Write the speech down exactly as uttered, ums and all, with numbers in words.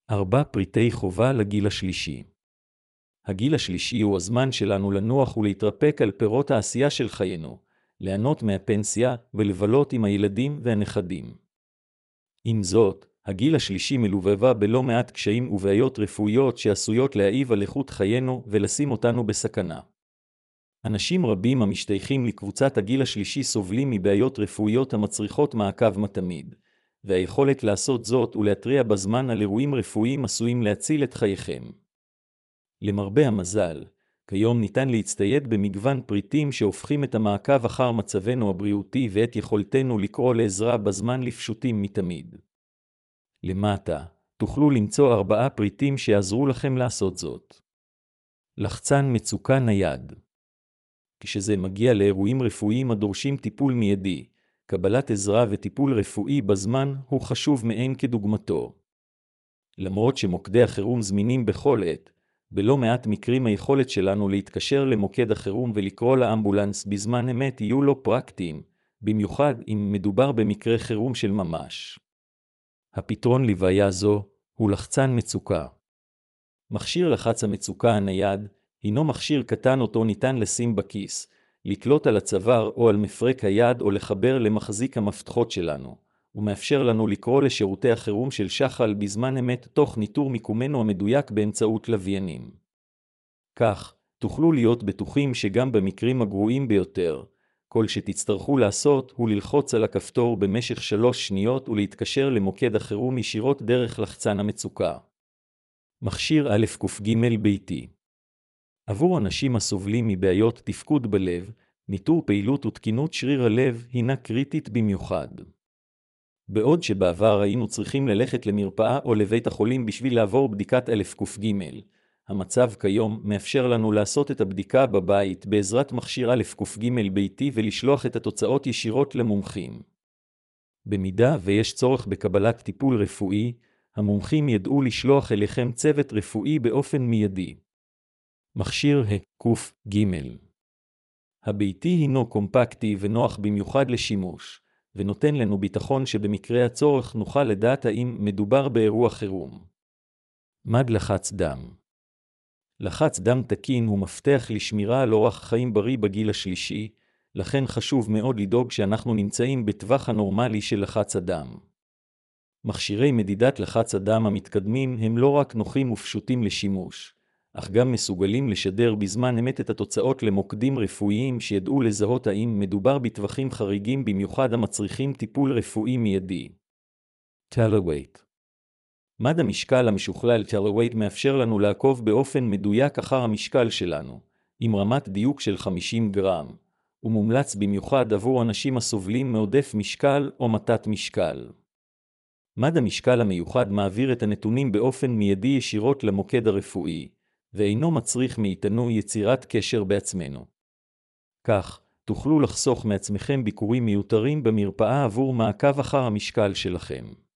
ארבע פריטי חובה לגיל השלישי. הגיל השלישי הוא הזמן שלנו לנוח ולהתרפק על פירות העשייה של חיינו, ליהנות מהפנסיה ולבלות עם הילדים והנכדים. עם זאת, הגיל השלישי מלווה בלא מעט קשיים ובעיות רפואיות שעשויות להעיב על איכות חיינו ולשים אותנו בסכנה. אנשים רבים המשתייכים לקבוצת הגיל השלישי סובלים מבעיות רפואיות המצריכות מעקב מתמיד, והיכולת לעשות זאת ולהתריע בזמן על אירועים רפואיים עשויים להציל את חייכם. למרבה המזל, כיום ניתן להצטייד במגוון פריטים שהופכים את המעקב אחר מצבנו הבריאותי ואת יכולתנו לקרוא לעזרה בזמן לפשוטים מתמיד. למטה, תוכלו למצוא ארבעה פריטים שיעזרו לכם לעשות זאת. לחצן מצוקה נייד. כשזה מגיע לאירועים רפואיים הדורשים טיפול מיידי, קבלת עזרה וטיפול רפואי בזמן הוא חשוב מאין כדוגמתו. למרות שמוקדי החירום זמינים בכל עת, בלא מעט מקרים היכולת שלנו להתקשר למוקד החירום ולקרוא לאמבולנס בזמן אמת יהיו לא פרקטיים, במיוחד אם מדובר במקרה חירום של ממש. הפתרון לבעיה זו הוא לחצן מצוקה. מכשיר לחץ המצוקה הנייד הינו מכשיר קטן אותו ניתן לשים בכיס, לתלות על הצוואר או על מפרק היד או לחבר למחזיק המפתחות שלנו, ומאפשר לנו לקרוא לשירותי החירום של שחל בזמן אמת תוך ניטור מיקומנו המדויק באמצעות לוויינים. כך, תוכלו להיות בטוחים שגם במקרים הגרועים ביותר, כל שתצטרכו לעשות הוא ללחוץ על הכפתור במשך שלוש שניות ולהתקשר למוקד החירום ישירות דרך לחצן המצוקה. מכשיר א' ק' ביתי. עבור אנשים הסובלים מבעיות תפקוד בלב, ניטור פעילות ותקינות שריר הלב הינה קריטית במיוחד. בעוד שבעבר היינו צריכים ללכת למרפאה או לבית החולים בשביל לעבור בדיקת א' ק' ג', המצב כיום מאפשר לנו לעשות את הבדיקה בבית בעזרת מכשיר א' ק' ג' ביתי ולשלוח את התוצאות ישירות למומחים. במידה ויש צורך בקבלת טיפול רפואי, המומחים ידעו לשלוח אליכם צוות רפואי באופן מיידי. מכשיר ה' ק' ג' הביתי הינו קומפקטי ונוח במיוחד לשימוש, ונותן לנו ביטחון שבמקרה הצורך נוכל לדעת האם מדובר באירוע חירום. מד לחץ דם. לחץ דם תקין הוא מפתח לשמירה על אורח חיים בריא בגיל השלישי, לכן חשוב מאוד לדאוג שאנחנו נמצאים בטווח הנורמלי של לחץ הדם. מכשירי מדידת לחץ הדם המתקדמים הם לא רק נוחים ופשוטים לשימוש, אך גם מסוגלים לשדר בזמן אמת את התוצאות למוקדים רפואיים שידעו לזהות האם מדובר בטווחים חריגים במיוחד המצריכים טיפול רפואי מיידי. טלווייט. מד המשקל המשוכלל טלווייט מאפשר לנו לעקוב באופן מדויק אחר המשקל שלנו, עם רמת דיוק של חמישים גרם, ומומלץ במיוחד עבור אנשים הסובלים מעודף משקל או מתת משקל. מד המשקל המיוחד מעביר את הנתונים באופן מיידי ישירות למוקד הרפואי, ואינו מצריך מאיתנו יצירת קשר בעצמנו. כך, תוכלו לחסוך מעצמכם ביקורים מיותרים במרפאה עבור מעקב אחר המשקל שלכם.